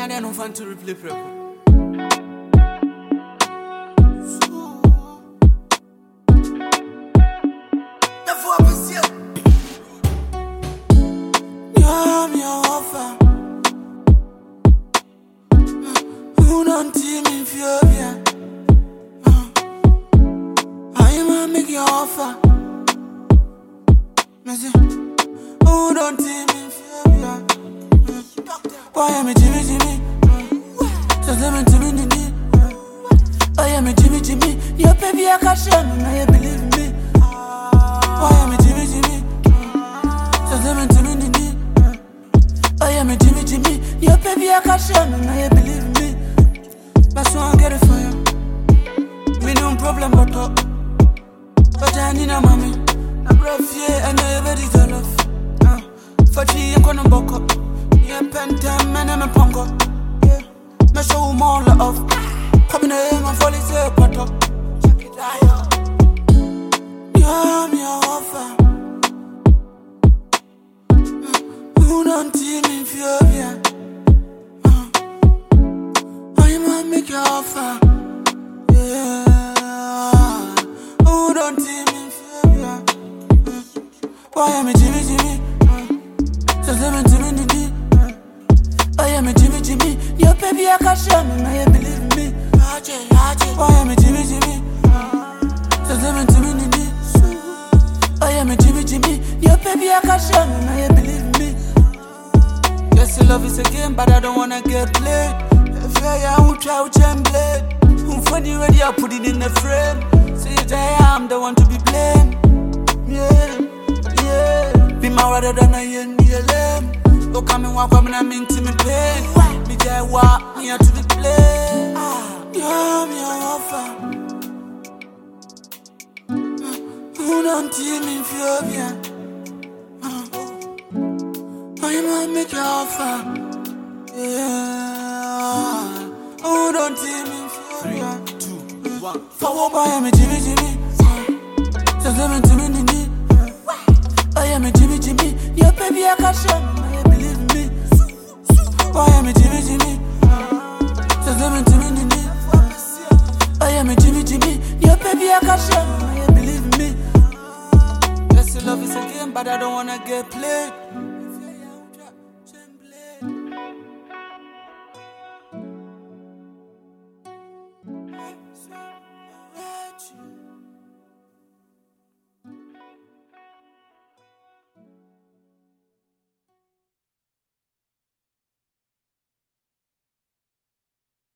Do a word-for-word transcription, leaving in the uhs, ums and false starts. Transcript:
I don't want to replay prep. I'm your offer. Who don't see me feel bien? I'm a make your offer. Who don't see me feel bien? Why am I Jimmy Jimmy? So them Jimmy Jimmy. I am a Jimmy Jimmy. Your baby I can show me. Now you believe me. Why am I Jimmy Jimmy? So them Jimmy Jimmy. I am a Jimmy Jimmy. Your baby I can show me. Now you believe me. That's why I get it for you. Me no problem but talk. But I need a mommy. I'm rough yeah, I know you're ready to love. For three you gonna buck up. Yeah, pen time and I'm a pongo. Yeah, me show more love. Coming here, my folly say but up. Check it out. Yeah, me a offer. Who don't see me feel bien? I'm a make your offer. Yeah, who don't see me feel bien? Why am I Jimmy Jimmy? So them Jimmy Jimmy. I am a Jimmy Jimmy. Your baby I can show me. Now you believe me. Why am I Jimmy Jimmy? So them Jimmy Jimmy. I am a Jimmy Jimmy. Your baby I can show me. Now you believe me. Yes, you love is a game, but I don't wanna get played. If I won't try to change blade. I'm funny ready, I put it in the frame. Say that I am the one to be blamed. Yeah, yeah. Be my rather than I ain't near them. Don't come and walk up and I'm into me pain. Me just walk me out to the play. Yeah, me a offer. Who don't see me feel bien? I'm a make your offer. Yeah. Who don't see me feel bien? Three, two, one. Forward by I'm a Jimmy Jimmy. So them Jimmy Jimmy. I am a Jimmy Jimmy. Your baby I can show me. Now you believe me. Why am I Jimmy Jimmy? So them Jimmy Jimmy. I am a Jimmy Jimmy. Your baby I can show me. Now you believe me. Yes, love is a game, but I don't wanna get played.